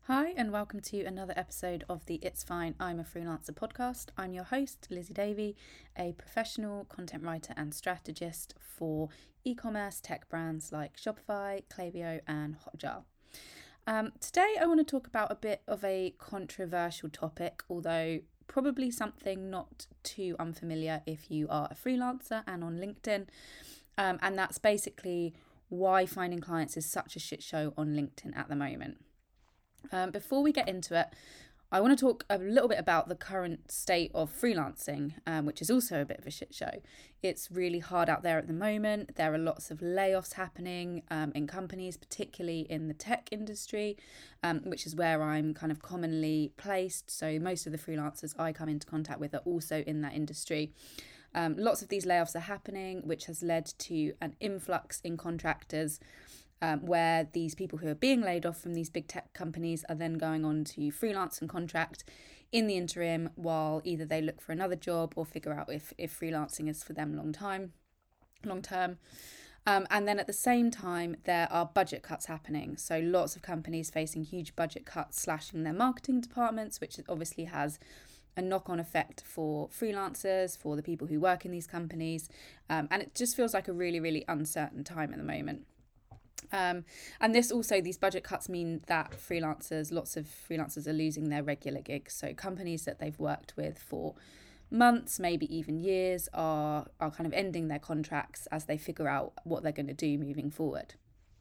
Hi, and welcome to another episode of the It's Fine, I'm a Freelancer podcast. I'm your host, Lizzie Davey, a professional content writer and strategist for e-commerce tech brands like Shopify, Klaviyo, and Hotjar. Today, I want to talk about a bit of a controversial topic, although probably something not too unfamiliar if you are a freelancer and on LinkedIn. And that's basically why finding clients is such a shit show on LinkedIn at the moment. Before we get into it, I want to talk a little bit about the current state of freelancing, which is also a bit of a shit show. It's really hard out there at the moment. There are lots of layoffs happening in companies, particularly in the tech industry, which is where I'm kind of commonly placed. So most of the freelancers I come into contact with are also in that industry. Lots of these layoffs are happening, which has led to an influx in contractors. Where these people who are being laid off from these big tech companies are then going on to freelance and contract in the interim while either they look for another job or figure out if freelancing is for them long term. And then at the same time, there are budget cuts happening. So lots of companies facing huge budget cuts, slashing their marketing departments, which obviously has a knock-on effect for freelancers, for the people who work in these companies. And it just feels like a really, really uncertain time at the moment. And these budget cuts mean that lots of freelancers are losing their regular gigs. So companies that they've worked with for months, maybe even years, are kind of ending their contracts as they figure out what they're going to do moving forward.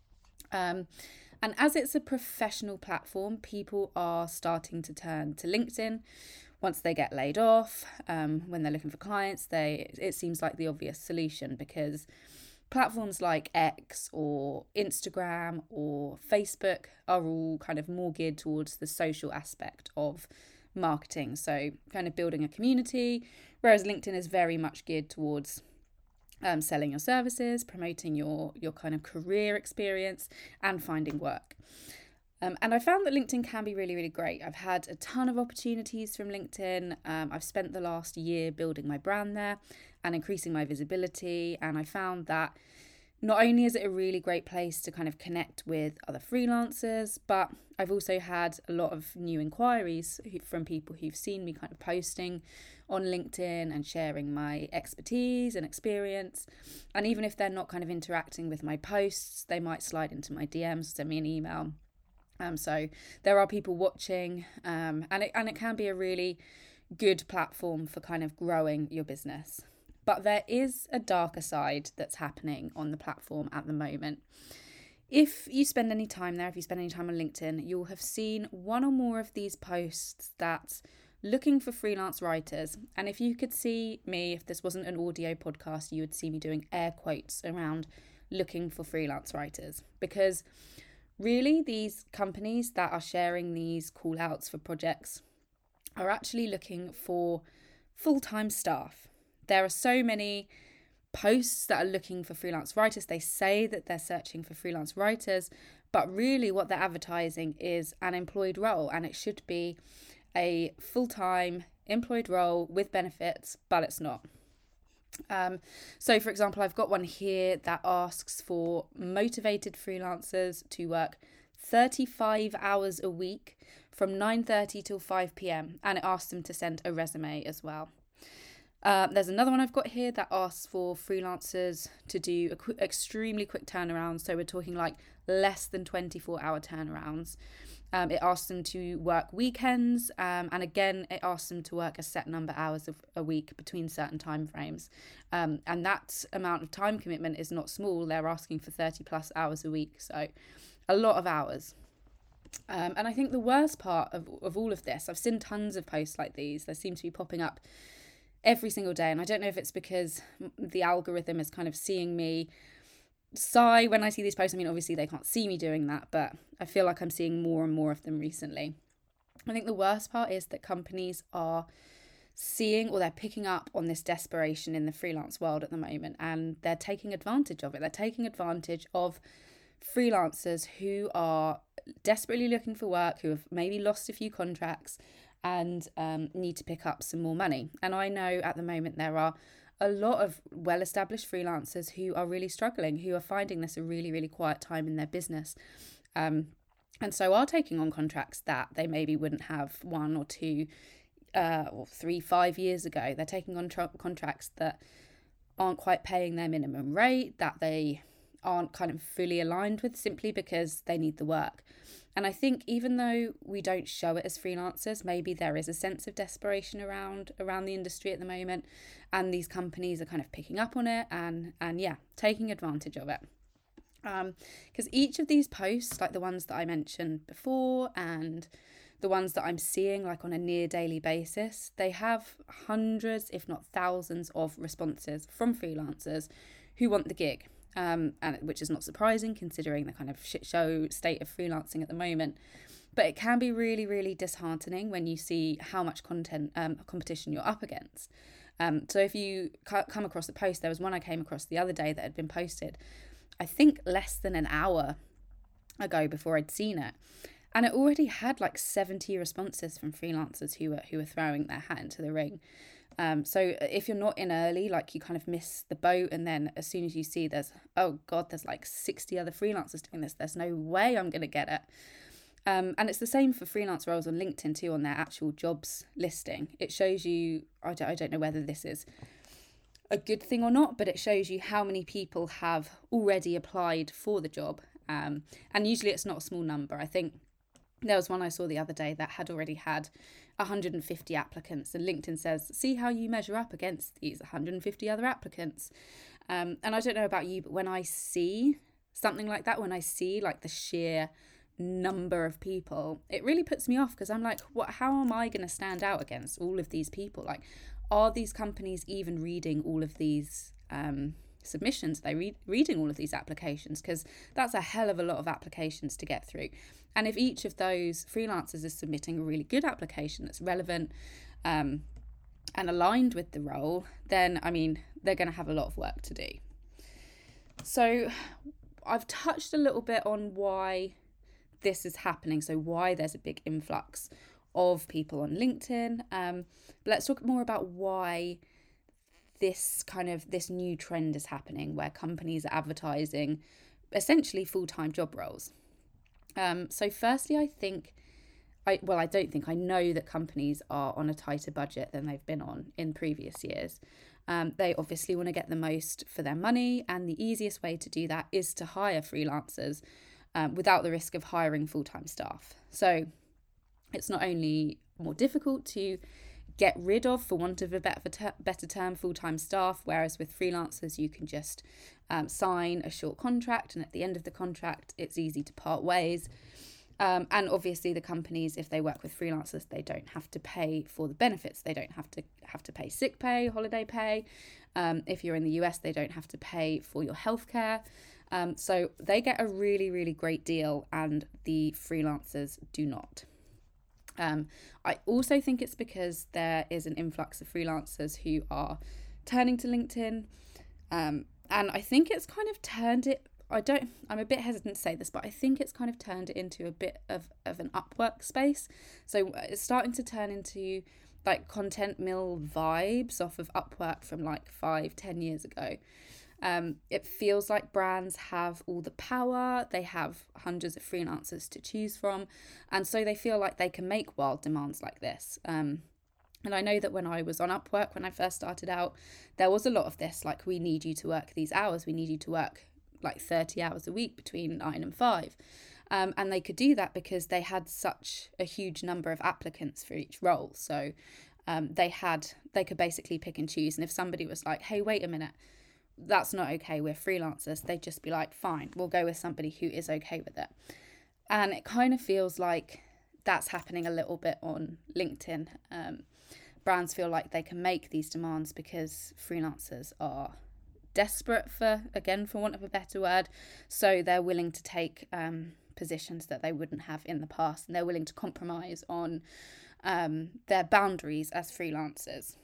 And as it's a professional platform, people are starting to turn to LinkedIn once they get laid off. When they're looking for clients, it seems like the obvious solution because platforms like X or Instagram or Facebook are all kind of more geared towards the social aspect of marketing. So kind of building a community, whereas LinkedIn is very much geared towards selling your services, promoting your kind of career experience and finding work. And I found that LinkedIn can be really, really great. I've had a ton of opportunities from LinkedIn. I've spent the last year building my brand there and increasing my visibility. And I found that not only is it a really great place to kind of connect with other freelancers, but I've also had a lot of new inquiries from people who've seen me kind of posting on LinkedIn and sharing my expertise and experience. And even if they're not kind of interacting with my posts, they might slide into my DMs, send me an email. So there are people watching, and it can be a really good platform for kind of growing your business. But there is a darker side that's happening on the platform at the moment. If you spend any time there, if you spend any time on LinkedIn, you'll have seen one or more of these posts that's looking for freelance writers. And if you could see me, if this wasn't an audio podcast, you would see me doing air quotes around looking for freelance writers. Because really, these companies that are sharing these call outs for projects are actually looking for full-time staff. There are so many posts that are looking for freelance writers. They say that they're searching for freelance writers, but really what they're advertising is an employed role, and it should be a full-time employed role with benefits, but it's not. So, for example, I've got one here that asks for motivated freelancers to work 35 hours a week from 9:30 till 5 p.m. and it asks them to send a resume as well. There's another one I've got here that asks for freelancers to do extremely quick turnarounds. So we're talking like less than 24-hour turnarounds. It asks them to work weekends, and again, it asks them to work a set number of hours of a week between certain time frames. And that amount of time commitment is not small. They're asking for 30 plus hours a week, so a lot of hours. And I think the worst part of all of this, I've seen tons of posts like these. They seem to be popping up every single day, and I don't know if it's because the algorithm is kind of seeing me sigh when I see these posts. I mean, obviously they can't see me doing that, but I feel like I'm seeing more and more of them recently. I think the worst part is that companies are seeing, or they're picking up on, this desperation in the freelance world at the moment, and they're taking advantage of it. They're taking advantage of freelancers who are desperately looking for work, who have maybe lost a few contracts and need to pick up some more money. And I know at the moment there are a lot of well-established freelancers who are really struggling, who are finding this a really, really quiet time in their business. and so are taking on contracts that they maybe wouldn't have 1 or 2 or 3, 5 years ago. They're taking on contracts that aren't quite paying their minimum rate, that they aren't kind of fully aligned with, simply because they need the work. And I think even though we don't show it as freelancers, maybe there is a sense of desperation around the industry at the moment, and these companies are kind of picking up on it and yeah, taking advantage of it. Because each of these posts, like the ones that I mentioned before and the ones that I'm seeing like on a near daily basis, they have hundreds, if not thousands, of responses from freelancers who want the gig. And which is not surprising considering the kind of shit show state of freelancing at the moment. But it can be really, really disheartening when you see how much competition you're up against. So if you come across a post, there was one I came across the other day that had been posted, I think less than an hour ago before I'd seen it. And it already had like 70 responses from freelancers who were throwing their hat into the ring. So if you're not in early, like you kind of miss the boat, and then as soon as you see there's like 60 other freelancers doing this, there's no way I'm going to get it. And it's the same for freelance roles on LinkedIn too, on their actual jobs listing. It shows you, I don't know whether this is a good thing or not, but it shows you how many people have already applied for the job. And usually it's not a small number. I think there was one I saw the other day that had already had 150 applicants, and LinkedIn says, see how you measure up against these 150 other applicants. And I don't know about you, but when I see something like that, when I see like the sheer number of people, it really puts me off, because I'm like, how am I going to stand out against all of these people? Like, are these companies even reading all of these submissions? Are they reading all of these applications? Because that's a hell of a lot of applications to get through. And if each of those freelancers is submitting a really good application that's relevant and aligned with the role, then, I mean, they're going to have a lot of work to do. So I've touched a little bit on why this is happening, so why there's a big influx of people on LinkedIn. But let's talk more about why this new trend is happening, where companies are advertising essentially full-time job roles. So firstly, I know that companies are on a tighter budget than they've been on in previous years. They obviously want to get the most for their money, and the easiest way to do that is to hire freelancers without the risk of hiring full-time staff. So it's not only more difficult to get rid of, for want of a better term, full-time staff, whereas with freelancers you can just sign a short contract, and at the end of the contract it's easy to part ways. And obviously the companies, if they work with freelancers, they don't have to pay for the benefits. They don't have to pay sick pay, holiday pay. If you're in the US, they don't have to pay for your healthcare. So they get a really, really great deal, and the freelancers do not. I also think it's because there is an influx of freelancers who are turning to LinkedIn. And I think it's kind of turned it, I'm a bit hesitant to say this, but I think it's kind of turned it into a bit of an Upwork space. So it's starting to turn into like content mill vibes off of Upwork from like 5-10 years ago. It feels like brands have all the power, they have hundreds of freelancers to choose from, and so they feel like they can make wild demands like this. And I know that when I was on Upwork, when I first started out, there was a lot of this, like, we need you to work these hours, we need you to work like 30 hours a week between 9 and 5. And they could do that because they had such a huge number of applicants for each role. So they could basically pick and choose. And if somebody was like, hey, wait a minute, that's not okay, we're freelancers, they'd just be like, fine, we'll go with somebody who is okay with it. And it kind of feels like that's happening a little bit on LinkedIn. Brands feel like they can make these demands because freelancers are desperate, for want of a better word, so they're willing to take positions that they wouldn't have in the past, and they're willing to compromise on their boundaries as freelancers.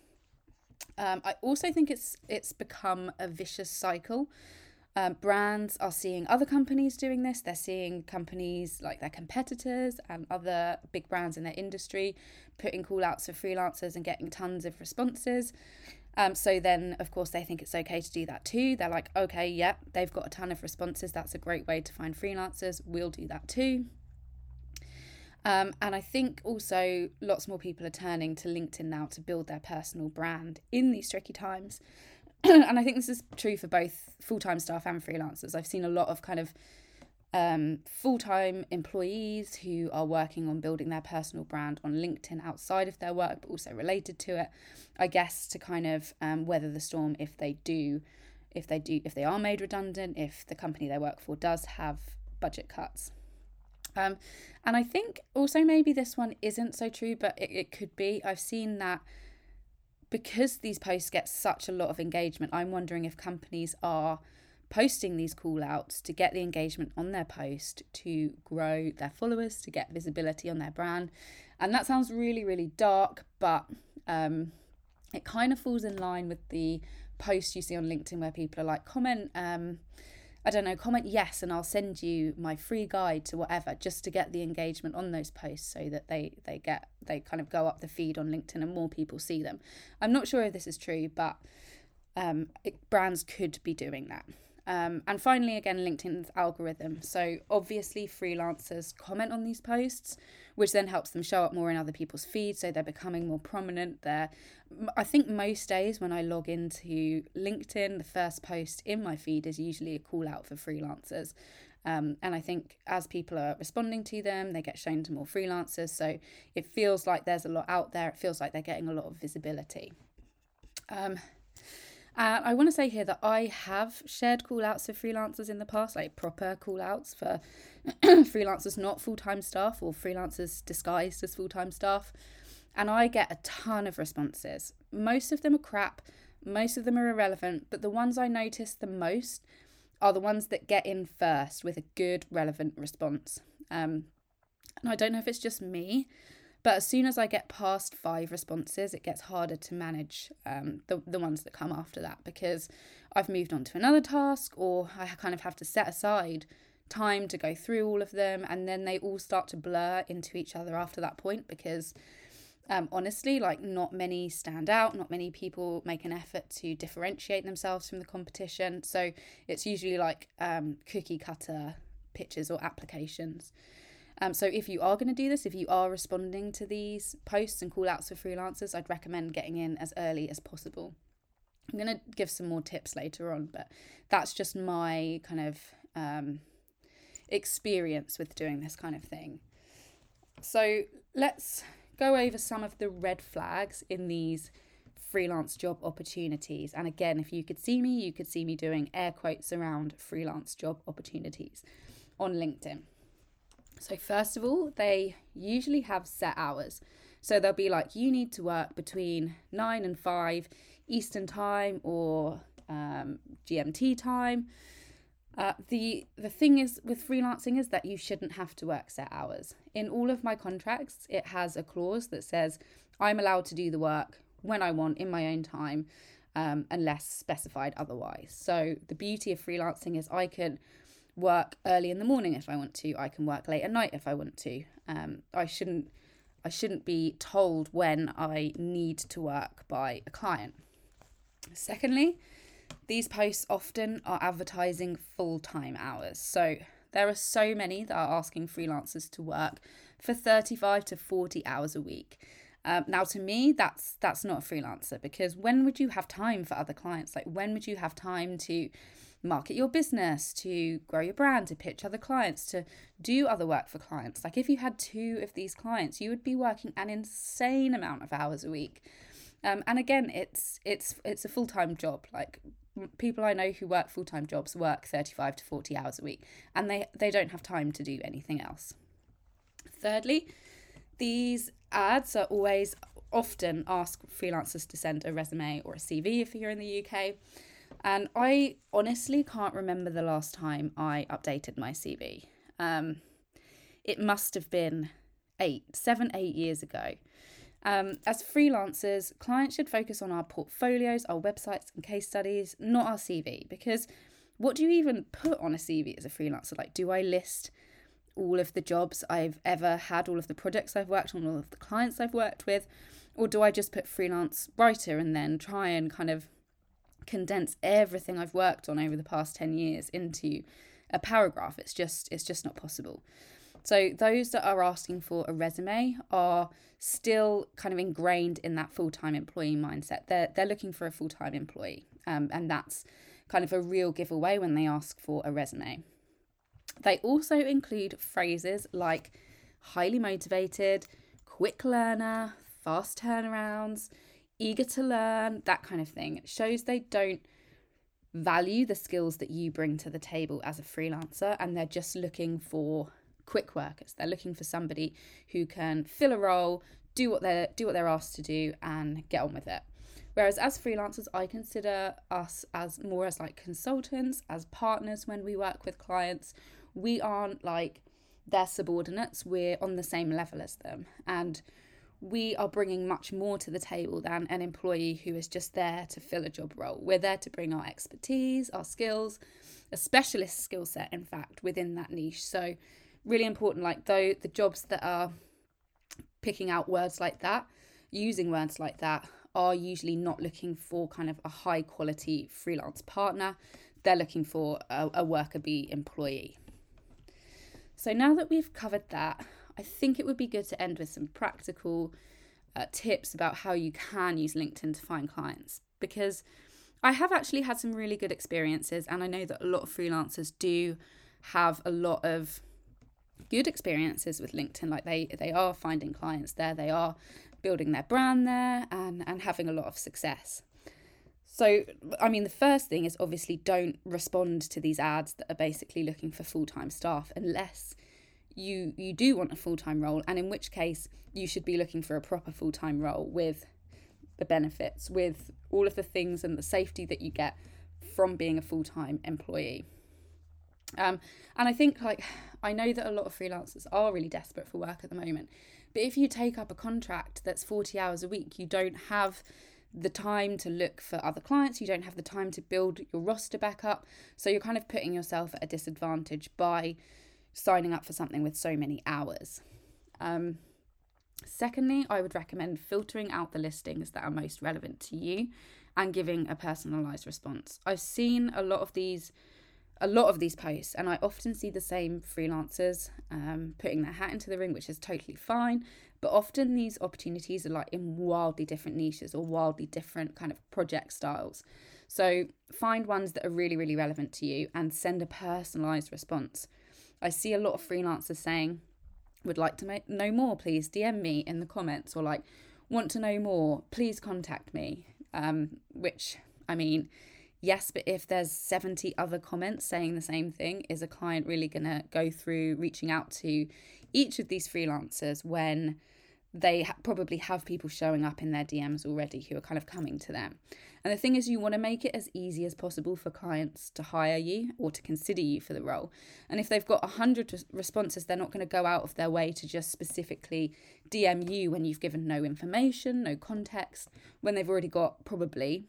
I also think it's become a vicious cycle. Brands are seeing other companies doing this. They're seeing companies like their competitors and other big brands in their industry putting call outs for freelancers and getting tons of responses. So then, of course, they think it's okay to do that too. They're like, okay, they've got a ton of responses. That's a great way to find freelancers. We'll do that too. And I think also lots more people are turning to LinkedIn now to build their personal brand in these tricky times. And I think this is true for both full-time staff and freelancers. I've seen a lot of kind of full-time employees who are working on building their personal brand on LinkedIn outside of their work, but also related to it, I guess, to kind of weather the storm if they are made redundant, if the company they work for does have budget cuts. And I think also maybe this one isn't so true, but it could be. I've seen that because these posts get such a lot of engagement, I'm wondering if companies are posting these call outs to get the engagement on their post, to grow their followers, to get visibility on their brand. And that sounds really, really dark, but it kind of falls in line with the posts you see on LinkedIn where people are like, comment yes and I'll send you my free guide to whatever, just to get the engagement on those posts so that they kind of go up the feed on LinkedIn and more people see them. I'm not sure if this is true, but brands could be doing that. And finally, again, LinkedIn's algorithm. So obviously freelancers comment on these posts, which then helps them show up more in other people's feeds, so they're becoming more prominent there. I think most days when I log into LinkedIn, the first post in my feed is usually a call out for freelancers. And I think as people are responding to them, they get shown to more freelancers. So it feels like there's a lot out there. It feels like they're getting a lot of visibility. I want to say here that I have shared call outs for freelancers in the past, like proper call outs for freelancers not full-time staff or freelancers disguised as full-time staff. And I get a ton of responses. Most of them are crap. Most of them are irrelevant. But the ones I notice the most are the ones that get in first with a good, relevant response. And I don't know if it's just me, but as soon as I get past 5 responses, it gets harder to manage the ones that come after that, because I've moved on to another task, or I kind of have to set aside time to go through all of them, and then they all start to blur into each other after that point, because honestly, like, not many stand out, not many people make an effort to differentiate themselves from the competition. So it's usually like cookie cutter pitches or applications. So if you are going to do this, if you are responding to these posts and call outs for freelancers, I'd recommend getting in as early as possible. I'm going to give some more tips later on, but that's just my kind of experience with doing this kind of thing. So let's go over some of the red flags in these freelance job opportunities. And again, if you could see me, you could see me doing air quotes around freelance job opportunities on LinkedIn. So first of all, they usually have set hours. So they'll be like, you need to work between 9 and 5 Eastern time or GMT time. The thing is with freelancing is that you shouldn't have to work set hours. In all of my contracts, it has a clause that says I'm allowed to do the work when I want in my own time, unless specified otherwise. So the beauty of freelancing is I can work early in the morning if I want to. I can work late at night if I want to. I shouldn't be told when I need to work by a client. Secondly, these posts often are advertising full-time hours. So there are so many that are asking freelancers to work for 35 to 40 hours a week. Now, to me, that's not a freelancer, because when would you have time for other clients? Like, when would you have time to market your business, to grow your brand, to pitch other clients, to do other work for clients? Like, if you had 2 of these clients, you would be working an insane amount of hours a week. And again, it's a full-time job. Like, people I know who work full-time jobs work 35 to 40 hours a week, and they don't have time to do anything else. Thirdly, these ads are often ask freelancers to send a resume or a CV if you're in the UK. And I honestly can't remember the last time I updated my CV. It must have been 8 years ago. As freelancers, clients should focus on our portfolios, our websites and case studies, not our CV, because what do you even put on a CV as a freelancer? Like, do I list all of the jobs I've ever had, all of the projects I've worked on, all of the clients I've worked with, or do I just put freelance writer and then try and kind of condense everything I've worked on over the past 10 years into a paragraph? It's just not possible. So those that are asking for a resume are still kind of ingrained in that full-time employee mindset. They're looking for a full-time employee, and that's kind of a real giveaway when they ask for a resume. They also include phrases like highly motivated, quick learner, fast turnarounds, eager to learn, that kind of thing. It shows they don't value the skills that you bring to the table as a freelancer, and they're just looking for quick workers. They're looking for somebody who can fill a role, do what they're asked to do, and get on with it. Whereas as freelancers, I consider us as more as like consultants, as partners when we work with clients. We aren't like their subordinates. We're on the same level as them, and we are bringing much more to the table than an employee who is just there to fill a job role. We're there to bring our expertise, our skills, a specialist skill set, in fact, within that niche. So really important, like though the jobs that are picking out words like that, using words like that, are usually not looking for kind of a high quality freelance partner. They're looking for a worker bee employee. So now that we've covered that, I think it would be good to end with some practical tips about how you can use LinkedIn to find clients, because I have actually had some really good experiences, and I know that a lot of freelancers do have a lot of good experiences with LinkedIn. Like they are finding clients there, they are building their brand there, and having a lot of success. So, I mean, the first thing is obviously don't respond to these ads that are basically looking for full-time staff unless you do want a full-time role, and in which case you should be looking for a proper full-time role with the benefits, with all of the things and the safety that you get from being a full-time employee. And I think, like, I know that a lot of freelancers are really desperate for work at the moment, but if you take up a contract that's 40 hours a week, you don't have the time to look for other clients, you don't have the time to build your roster back up, so you're kind of putting yourself at a disadvantage by signing up for something with so many hours. Secondly, I would recommend filtering out the listings that are most relevant to you and giving a personalized response. I've seen a lot of these posts, and I often see the same freelancers putting their hat into the ring, which is totally fine. But often these opportunities are like in wildly different niches or wildly different kind of project styles. So find ones that are really, really relevant to you and send a personalized response. I see a lot of freelancers saying, would like to know more, please DM me in the comments, or like, want to know more, please contact me. Which, I mean, yes, but if there's 70 other comments saying the same thing, is a client really going to go through reaching out to each of these freelancers when they probably have people showing up in their DMs already who are kind of coming to them? And the thing is, you want to make it as easy as possible for clients to hire you or to consider you for the role. And if they've got 100 responses, they're not going to go out of their way to just specifically DM you when you've given no information, no context, when they've already got probably,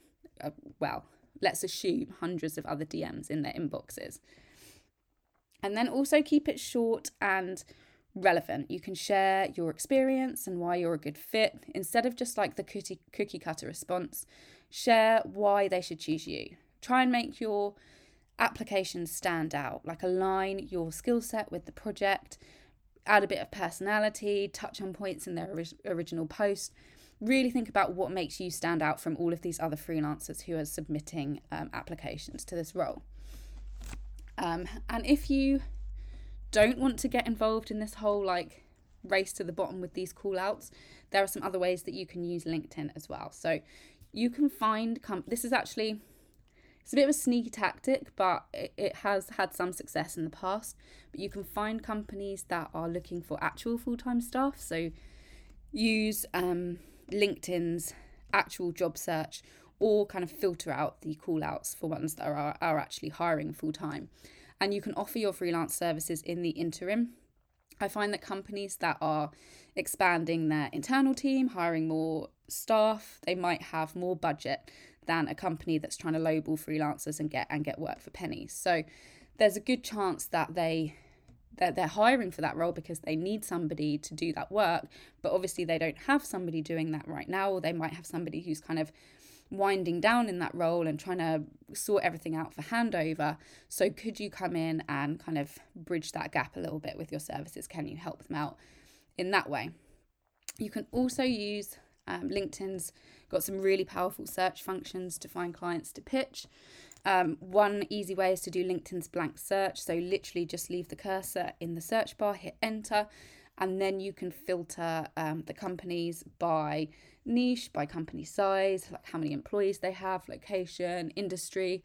let's assume hundreds of other DMs in their inboxes. And then also keep it short and relevant. You can share your experience and why you're a good fit instead of just like the cookie cutter response. Share why they should choose you. Try and make your application stand out, like align your skill set with the project, add a bit of personality, touch on points in their original post. Really think about what makes you stand out from all of these other freelancers who are submitting applications to this role. And if you don't want to get involved in this whole like race to the bottom with these call outs, there are some other ways that you can use LinkedIn as well. So you can find, this is actually, it's a bit of a sneaky tactic, but it has had some success in the past. But you can find companies that are looking for actual full-time staff. So use LinkedIn's actual job search, or kind of filter out the call outs for ones that are actually hiring full-time. And you can offer your freelance services in the interim. I find that companies that are expanding their internal team, hiring more staff, they might have more budget than a company that's trying to lowball freelancers and get work for pennies. So there's a good chance that they're hiring for that role because they need somebody to do that work, but obviously they don't have somebody doing that right now, or they might have somebody who's kind of winding down in that role and trying to sort everything out for handover. So could you come in and kind of bridge that gap a little bit with your services? Can you help them out in that way? You can also use LinkedIn's got some really powerful search functions to find clients to pitch. One easy way is to do LinkedIn's blank search. So literally just leave the cursor in the search bar, hit enter, and then you can filter the companies by niche, by company size, like how many employees they have, location, industry.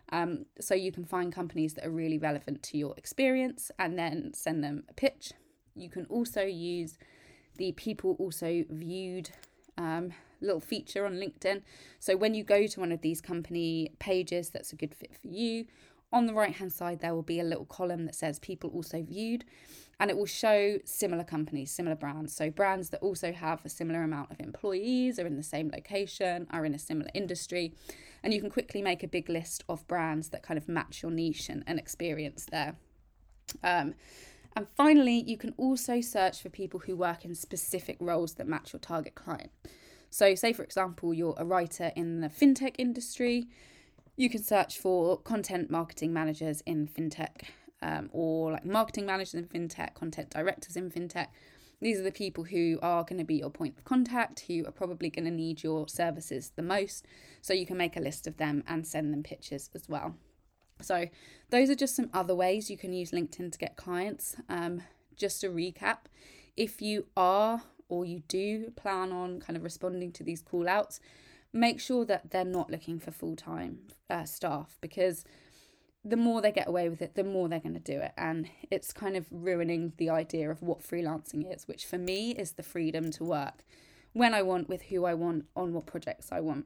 So you can find companies that are really relevant to your experience and then send them a pitch. You can also use the people also viewed little feature on LinkedIn. So when you go to one of these company pages that's a good fit for you, on the right hand side there will be a little column that says people also viewed, and it will show similar companies, similar brands. So brands that also have a similar amount of employees, are in the same location, are in a similar industry, and you can quickly make a big list of brands that kind of match your niche and experience there. And finally, you can also search for people who work in specific roles that match your target client. So say, for example, you're a writer in the fintech industry, you can search for content marketing managers in fintech, or like marketing managers in fintech, content directors in fintech. These are the people who are going to be your point of contact, who are probably going to need your services the most. So you can make a list of them and send them pitches as well. So those are just some other ways you can use LinkedIn to get clients. Just to recap, if you are or you do plan on kind of responding to these call outs, make sure that they're not looking for full-time staff, because the more they get away with it, the more they're going to do it. And it's kind of ruining the idea of what freelancing is, which for me is the freedom to work when I want, with who I want, on what projects I want.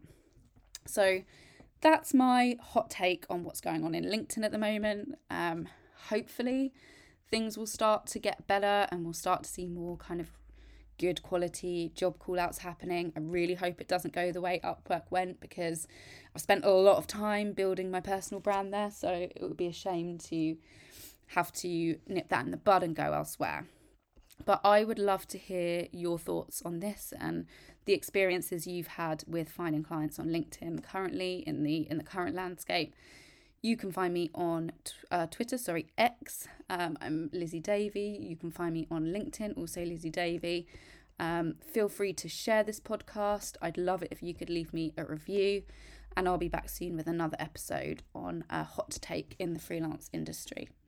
So that's my hot take on what's going on in LinkedIn at the moment. Hopefully things will start to get better and we'll start to see more kind of good quality job call outs happening. I really hope it doesn't go the way Upwork went, because I've spent a lot of time building my personal brand there, so it would be a shame to have to nip that in the bud and go elsewhere. But I would love to hear your thoughts on this and the experiences you've had with finding clients on LinkedIn currently in the current landscape. You can find me on Twitter, X. I'm Lizzie Davey. You can find me on LinkedIn, also Lizzie Davey. Feel free to share this podcast. I'd love it if you could leave me a review, and I'll be back soon with another episode on a hot take in the freelance industry.